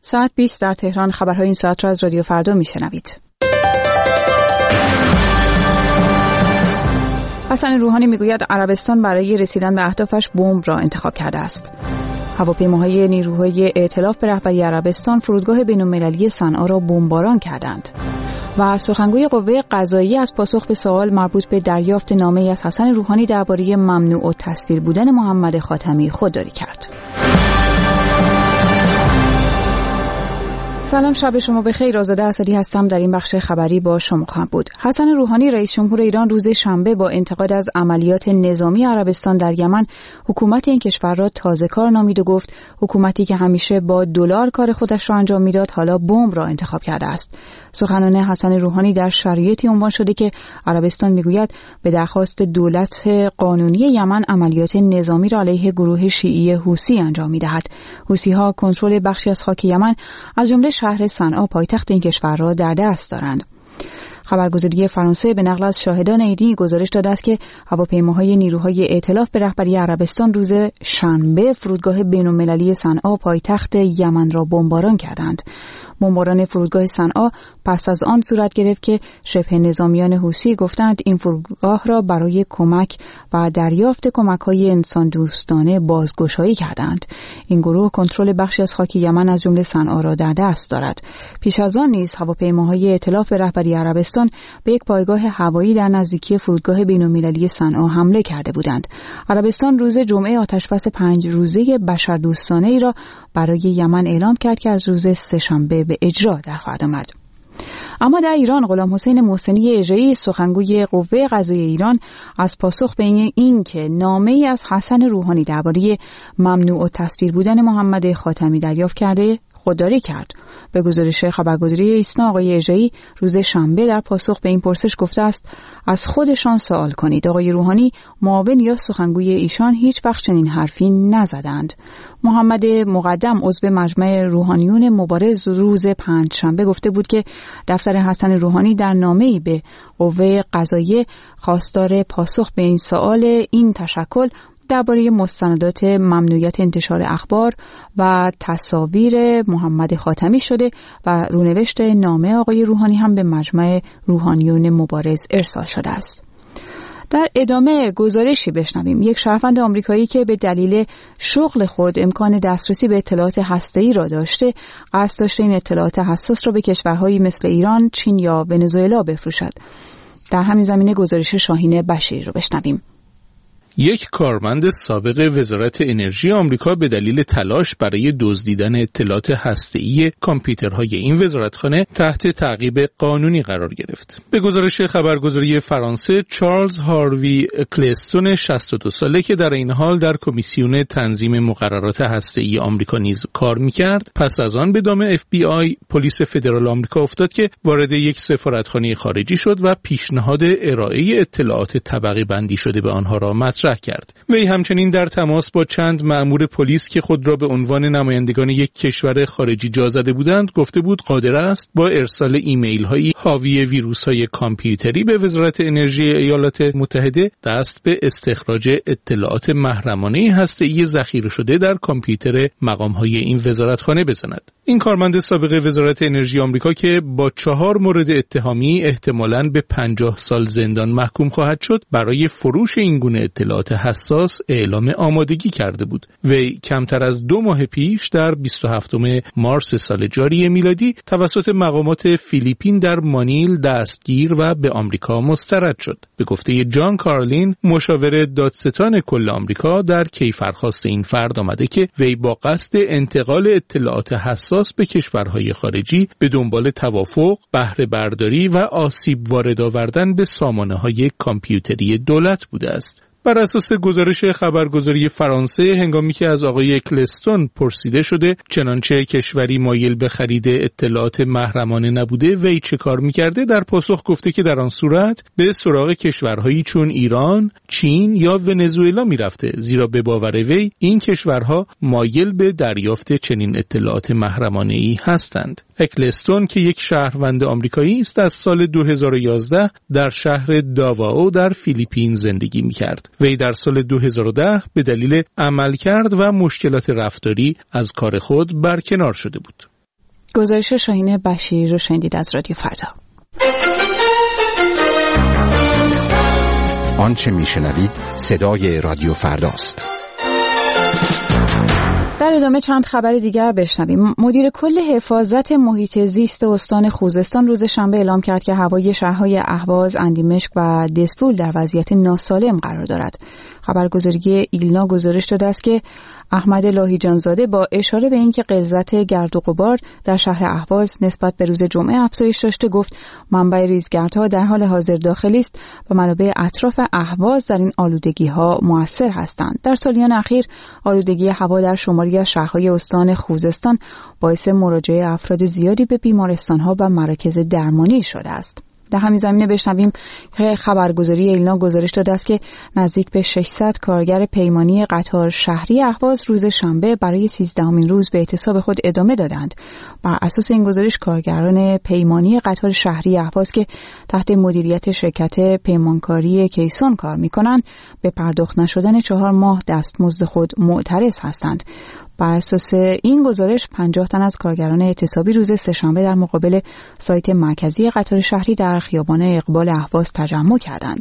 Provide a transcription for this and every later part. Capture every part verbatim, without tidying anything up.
ساعت بیست در تهران. خبرهای این ساعت را از رادیو فردا میشنوید. حسن روحانی میگوید عربستان برای رسیدن به اهدافش بمب را انتخاب کرده است. هواپیماهای نیروهای ائتلاف به رهبری عربستان فرودگاه بین‌المللی صنعا را بمباران کردند. و سخنگوی قوه قضاییه از پاسخ به سوال مربوط به دریافت نامه‌ای از حسن روحانی درباره ممنوع التصویر بودن محمد خاتمی خودداری کرد. سلام، شب شما بخیر. آزاده اسدی هستم. در این بخش خبری با شما خواهم بود. حسن روحانی رئیس جمهور ایران روز شنبه با انتقاد از عملیات نظامی عربستان در یمن حکومت این کشور را تازه‌کار نامید و گفت حکومتی که همیشه با دلار کار خودش را انجام میداد حالا بمب را انتخاب کرده است. سخنان حسن روحانی در شرایطی عنوان شده که عربستان میگوید به درخواست دولت قانونی یمن عملیات نظامی را علیه گروه شیعی حوثی انجام میدهد. حوثی‌ها کنترل بخشی از خاک یمن از جمله شهر صنعا پایتخت این کشور را در دست دارند. خبرگزاری فرانسه به نقل از شاهدان عینی گزارش داده است که هواپیماهای نیروهای ائتلاف به رهبری عربستان روز شنبه فرودگاه بین‌المللی صنعا پایتخت یمن را بمباران کردند. بمباران فرودگاه صنعا پس از آن صورت گرفت که شبه نظامیان حوثی گفتند این فرودگاه را برای کمک و دریافت کمک‌های انسان دوستانه بازگشایی کردند. این گروه کنترل بخشی از خاک یمن از جمله صنعا را در دست دارد. پیش از آن نیز هواپیماهای ائتلاف به رهبری عربستان به یک پایگاه هوایی در نزدیکی فرودگاه بین‌المللی صنعا حمله کرده بودند. عربستان روز جمعه آتشبس پنج روزه بشردوستانه‌ای را برای یمن اعلام کرد که از روز سه‌شنبه به اجرا در خواهد آمد. اما در ایران غلام حسین محسنی اژه‌ای سخنگوی قوه قضاییه ایران از پاسخ به این که نامه‌ای از حسن روحانی درباره ممنوع التصویر بودن محمد خاتمی دریافت کرده خودداری کرد. به گزارش خبرگزاری ایسنا آقای اژه‌ای روز شنبه در پاسخ به این پرسش گفته است از خودشان سوال کنید. آقای روحانی معاون یا سخنگوی ایشان هیچ وقت چنین حرفی نزدند. محمد مقدم عضو مجمع روحانیون مبارز روز پنجشنبه گفته بود که دفتر حسن روحانی در نامه‌ای به قوه قضاییه خواستار پاسخ به این سوال این تشکل درباره مستندات ممنوعیت انتشار اخبار و تصاویر محمد خاتمی شده و رونوشت نامه آقای روحانی هم به مجمع روحانیون مبارز ارسال شده است. در ادامه گزارشی بشنویم. یک شهروند آمریکایی که به دلیل شغل خود امکان دسترسی به اطلاعات هسته‌ای را داشته، قصد داشته این اطلاعات حساس را به کشورهایی مثل ایران، چین یا ونزوئلا بفروشد. در همین زمینه گزارش شاهین بشیری را بشنویم. یک کارمند سابق وزارت انرژی آمریکا به دلیل تلاش برای دزدیدن اطلاعات هسته‌ای کامپیوترهای این وزارتخانه تحت تعقیب قانونی قرار گرفت. به گزارش خبرگزاری فرانسه، چارلز هاروی کلستون شصت و دو ساله که در این حال در کمیسیون تنظیم مقررات هسته‌ای آمریکا نیز کار می‌کرد، پس از آن به دام اف بی آی پلیس فدرال آمریکا افتاد که وارد یک سفارتخانه خارجی شد و پیشنهاد ارائه اطلاعات طبقه بندی شده به آنها را مطرح کرد. وی همچنین در تماس با چند مأمور پلیس که خود را به عنوان نمایندگان یک کشور خارجی جا زده بودند گفته بود قادر است با ارسال ایمیل هایی حاوی ویروس های کامپیوتری به وزارت انرژی ایالات متحده دست به استخراج اطلاعات محرمانه هسته‌ای ذخیره شده در کامپیوتر مقام های این وزارتخانه بزند. این کارمند سابق وزارت انرژی آمریکا که با چهار مورد اتهامی احتمالاً به پنجاه سال زندان محکوم خواهد شد، برای فروش این گونه اطلاعات حساس اعلام آمادگی کرده بود. وی کمتر از دو ماه پیش در بیست و هفتم مارس سال جاری میلادی توسط مقامات فیلیپین در مانیل دستگیر و به آمریکا مسترد شد. به گفته جان کارلین، مشاور دادستان کل آمریکا، در کیفرخواست این فرد آمده که وی با قصد انتقال اطلاعات حساس به کشورهای خارجی به دنبال توافق، بهره برداری و آسیب وارد آوردن به سامانه‌های کامپیوتری دولت بوده است. بر اساس گزارش خبرگزاری فرانسه، هنگامی که از آقای کلستون پرسیده شده چنانچه کشوری مایل به خرید اطلاعات محرمانه نبوده وی چه کار میکرده، در پاسخ گفته که در آن صورت به سراغ کشورهایی چون ایران، چین یا ونزوئلا میرفته، زیرا به باور وی این کشورها مایل به دریافت چنین اطلاعات محرمانه‌ای هستند. اکلستون که یک شهروند آمریکایی است، از سال دو هزار و یازده در شهر داواو در فیلیپین زندگی میکرد. وی در سال دو هزار و ده به دلیل عملکرد و مشکلات رفتاری از کار خود برکنار شده بود. گزارش شاهین بشیری رو شنیدید از رادیو فردا. آنچه میشنوید صدای رادیو فرداست. در ادامه چند خبر دیگر بشنویم. مدیر کل حفاظت محیط زیست استان خوزستان روز شنبه اعلام کرد که هوای شهرهای اهواز، اندیمشک و دسفول در وضعیت ناسالم قرار دارد. خبرگزاری ایلنا گزارش داده است که احمد لاهیجانزاده با اشاره به اینکه غلظت گرد و غبار در شهر اهواز نسبت به روز جمعه افزایش داشته گفت منبع ریزگردها در حال حاضر داخلی است و منابع اطراف اهواز در این آلودگی‌ها مؤثر هستند. در سالیان اخیر آلودگی هوا در شماری از شهرهای استان خوزستان باعث مراجعه افراد زیادی به بیمارستان‌ها و مراکز درمانی شده است. در همین زمینه بشنویم که خبرگزاری ایلنا گزارش داده است که نزدیک به ششصد کارگر پیمانی قطار شهری اهواز روز شنبه برای سیزدهمین روز به اعتصاب خود ادامه دادند. بر اساس این گزارش کارگران پیمانی قطار شهری اهواز که تحت مدیریت شرکت پیمانکاری کیسون کار می‌کنند به پرداخت نشدن چهار ماه دستمزد خود معترض هستند. بر اساس این گزارش پنجاه تن از کارگران اعتصابی روز سه‌شنبه در مقابل سایت مرکزی قطار شهری در خیابان اقبال اهواز تجمع کردند.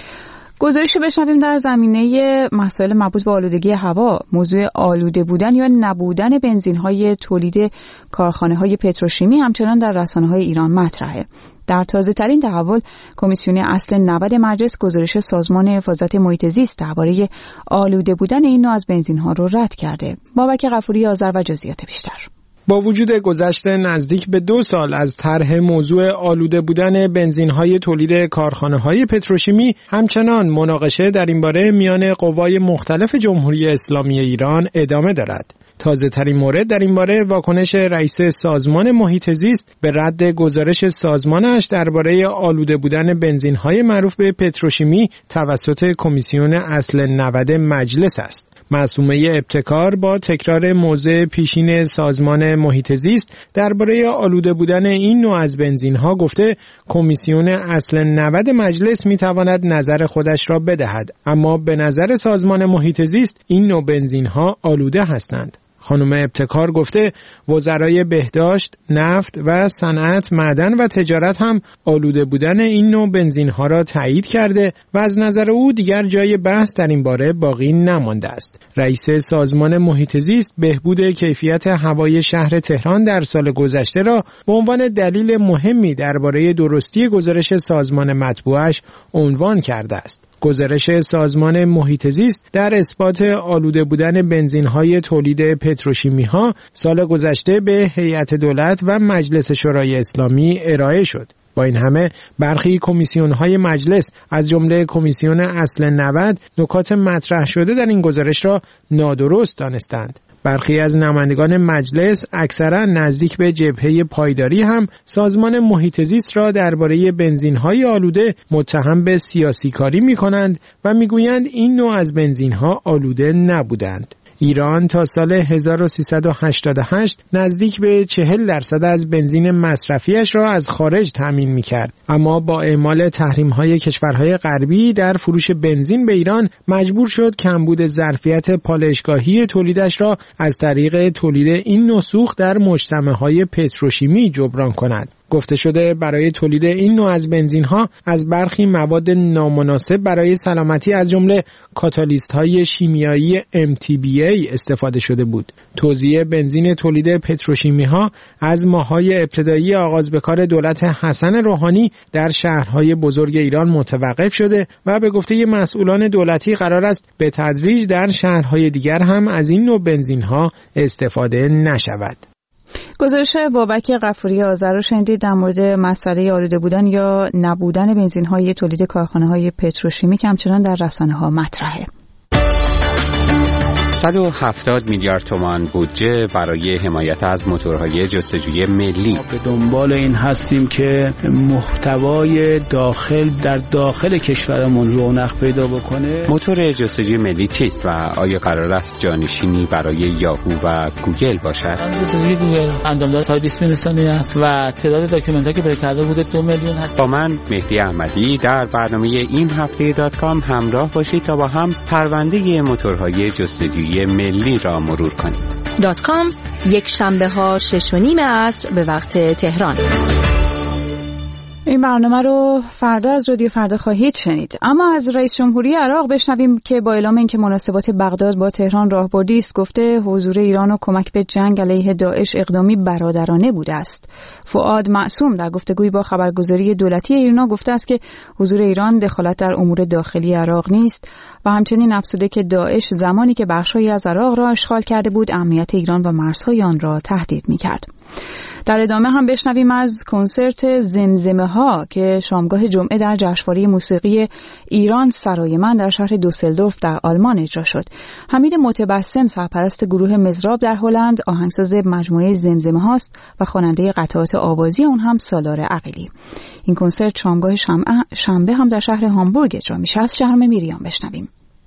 گزارشی بشنویم در زمینه مسائل مربوط به آلودگی هوا. موضوع آلوده بودن یا نبودن بنزین‌های تولید کارخانه‌های پتروشیمی همچنان در رسانه‌های ایران مطرحه. در تازه‌ترین تحول کمیسیون اصل نود مجلس گزارش سازمان حفاظت محیط زیست درباره آلوده بودن این نوع از بنزین‌ها رو رد کرده. بابک غفوری آذر و جزئیات بیشتر. با وجود گذشت نزدیک به دو سال از طرح موضوع آلوده بودن بنزین‌های تولید کارخانه‌های پتروشیمی، همچنان مناقشه در این باره میان قوای مختلف جمهوری اسلامی ایران ادامه دارد. تازه ترین مورد در این باره واکنش رئیس سازمان محیط زیست به رد گزارش سازمانش درباره آلوده بودن بنزین‌های معروف به پتروشیمی توسط کمیسیون اصل نود مجلس است. معصومه ابتکار با تکرار موضع پیشین سازمان محیط زیست درباره آلوده بودن این نوع از بنزین‌ها گفته کمیسیون اصل نود مجلس می‌تواند نظر خودش را بدهد، اما به نظر سازمان محیط زیست این نوع بنزین‌ها آلوده هستند. خانم ابتکار گفته وزرای بهداشت، نفت و صنعت، معدن و تجارت هم آلوده بودن این نوع بنزین‌ها را تایید کرده و از نظر او دیگر جای بحث در این باره باقی نمانده است. رئیس سازمان محیط زیست بهبود کیفیت هوای شهر تهران در سال گذشته را به عنوان دلیل مهمی درباره درستی گزارش سازمان مطبوعش عنوان کرده است. گزارش سازمان محیط زیست در اثبات آلوده بودن بنزین‌های تولید پتروشیمی‌ها سال گذشته به هیئت دولت و مجلس شورای اسلامی ارائه شد. با این همه برخی کمیسیون‌های مجلس از جمله کمیسیون اصل نود نکات مطرح شده در این گزارش را نادرست دانستند. برخی از نمایندگان مجلس اکثرا نزدیک به جبهه پایداری هم سازمان محیط زیست را درباره بنزین‌های آلوده متهم به سیاسی کاری می‌کنند و می‌گویند این نوع از بنزین‌ها آلوده نبودند. ایران تا سال هزار و سیصد و هشتاد و هشت نزدیک به چهل درصد از بنزین مصرفیش را از خارج تامین می‌کرد، اما با اعمال تحریم‌های کشورهای غربی در فروش بنزین به ایران مجبور شد کمبود ظرفیت پالایشگاهی تولیدش را از طریق تولید این نوع سوخت در مجتمع‌های پتروشیمی جبران کند. گفته شده برای تولید این نوع از بنزین‌ها از برخی مواد نامناسب برای سلامتی از جمله کاتالیست‌های شیمیایی ام تی بی ای استفاده شده بود. توزیع بنزین تولید پتروشیمی‌ها از ماه‌های ابتدایی آغاز به کار دولت حسن روحانی در شهرهای بزرگ ایران متوقف شده و به گفته مسئولان دولتی قرار است به تدریج در شهرهای دیگر هم از این نوع بنزین‌ها استفاده نشود. گزارش بابک غفوری آذر رو شنیدید در مورد مسئله آلوده بودن یا نبودن بنزین‌های تولید کارخانه‌های پتروشیمی که همچنان در رسانه‌ها مطرحه. صد و هفتاد میلیارد تومان بودجه برای حمایت از موتورهای جستجوی ملی. به دنبال این هستیم که محتوای داخل در داخل کشورمون رونق پیدا بکنه. موتور جستجوی ملی چیست و آیا قرار است جانشینی برای یاهو و گوگل باشد؟ جستجوی گوگل اندامدار صد و بیست میلیون ثانیه است و تعداد داکیومنت‌ها که پر کرده بوده دو میلیون هست. با من مهدی احمدی در برنامه این هفته دات کام همراه باشید تا با هم پرونده موتورهای جستجوی ملی را مرور کنیم. دات کام یک شنبه ها شش و نیم عصر به وقت تهران. این برنامه رو فردا از رادیو فردا خواهید شنید. اما از رئیس جمهوری عراق بشنویم که با اعلام اینکه مناسبات بغداد با تهران راهبردی است، گفته حضور ایران و کمک به جنگ علیه داعش اقدامی برادرانه بوده است. فؤاد معصوم در گفتگویی با خبرگزاری دولتی ایرنا گفته است که حضور ایران دخالت در امور داخلی عراق نیست و همچنین افزوده که داعش زمانی که بخش‌هایی از عراق را اشغال کرده بود امنیت ایران و مرزهای آن را تهدید می‌کرد. در ادامه هم بشنویم از کنسرت زمزمه ها که شامگاه جمعه در جشنواره موسیقی ایران سرای من در شهر دوسلدورف در آلمان اجرا شد. حمید متبسم سرپرست گروه مزراب در هلند آهنگساز مجموعه زمزمه هاست و خواننده قطعات آوازی اون هم سالار عقیلی. این کنسرت شامگاه شنبه هم در شهر هامبورگ اجرا میشه. از شهرام میریان بشنویم.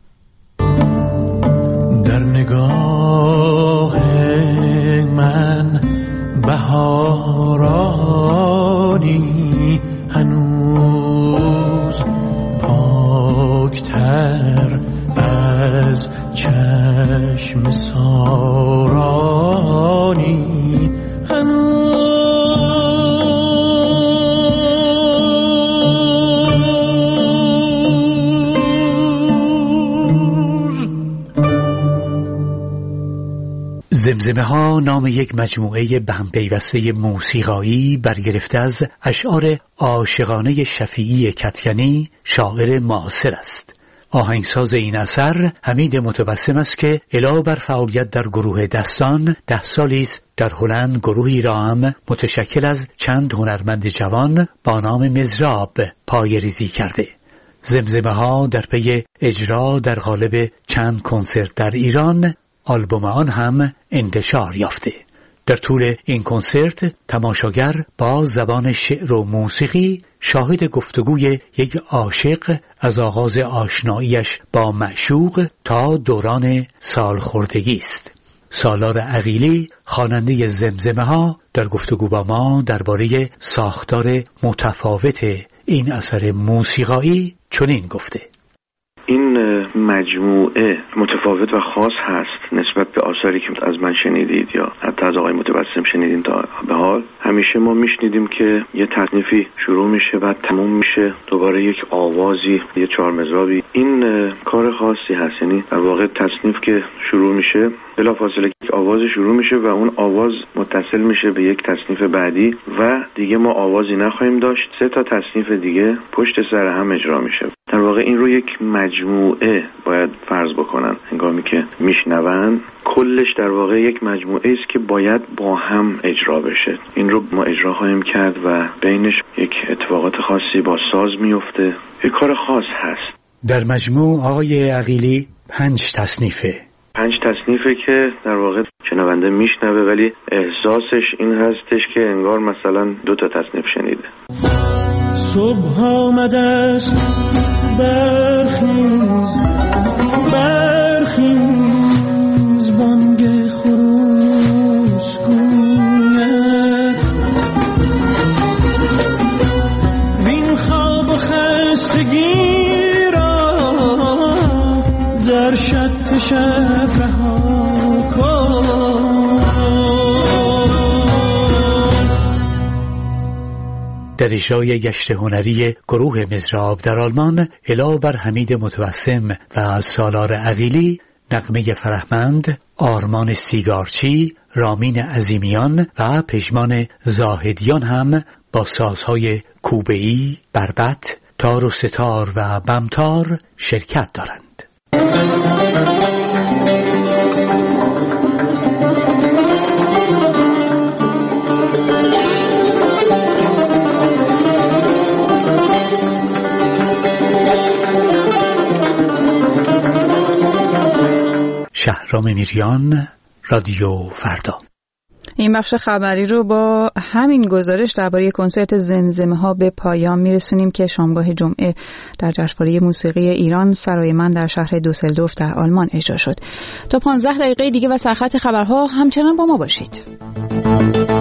در نگاه من بهارانی هنوز پاکتر از چشم سارانی هنوز زمزمه ها نام یک مجموعه به هم پیوسته موسیقایی برگرفته از اشعار عاشقانه شفیعی کدکنی شاعر معاصر است. آهنگساز این اثر حمید متبسم است که علاوه بر فعالیت در گروه دستان ده سالی است در هلند گروهی را هم متشکل از چند هنرمند جوان با نام مزراب پایه‌ریزی کرده. زمزمه ها در پی اجرا در قالب چند کنسرت در ایران آلبوم آن هم انتشار یافته. در طول این کنسرت تماشاگر با زبان شعر و موسیقی شاهد گفتگوی یک عاشق از آغاز آشناییش با معشوق تا دوران سالخوردگی است. سالار عقیلی خواننده زمزمه ها در گفتگو با ما درباره ساختار متفاوت این اثر موسیقایی چنین گفته: این مجموعه متفاوت و خاص هست نسبت به آثاری که از من شنیدید یا حتی از آقای متبسم شنیدین تا به حال. همیشه ما میشنیدیم که یه تصنیفی شروع میشه و تموم میشه دوباره یک آوازی، یه چهار مزرابی. این کار خاصی هست، یعنی در واقع تصنیف که شروع میشه بلافاصله یک آواز شروع میشه و اون آواز متصل میشه به یک تصنیف بعدی و دیگه ما آوازی نخواهیم داشت. سه تا تصنیف دیگه پشت سر هم اجرا میشه. در واقع این رو یک مجموعه باید فرض بکنن هنگامی که میشنون. کلش در واقع یک مجموعه است که باید با هم اجرا بشه. این رو ما اجرا خواهیم کرد و بینش یک اتفاقات خاصی با ساز میفته. یک کار خاص هست. در مجموع آقای عقیلی پنج تصنیفه. پنج تصنیفه که در واقع شنونده میشنوه ولی احساسش این هستش که انگار مثلا دو تا تصنیف شنیده. صبح آمده است برخیز برخیز بانگ خروس گوید وین خواب و خستگی را در شط شب رها کن. در اجرای گشت هنری گروه مزراب در آلمان علاوه بر حمید متبسم و سالار عقیلی، نغمه فرهمند، آرمان سیگارچی، رامین عظیمیان و پژمان زاهدیان هم با سازهای کوبه‌ای، بربط، تار و ستار و بمتار شرکت دارند. شهرام میریان، رادیو فردا. این بخش خبری رو با همین گزارش درباره کنسرت زمزمه ها به پایان میرسونیم که شامگاه جمعه در جشنواره موسیقی ایران سرای من در شهر دوسلدورف در آلمان اجرا شد. تا پانزده دقیقه دیگه و سرخط خبرها همچنان با ما باشید.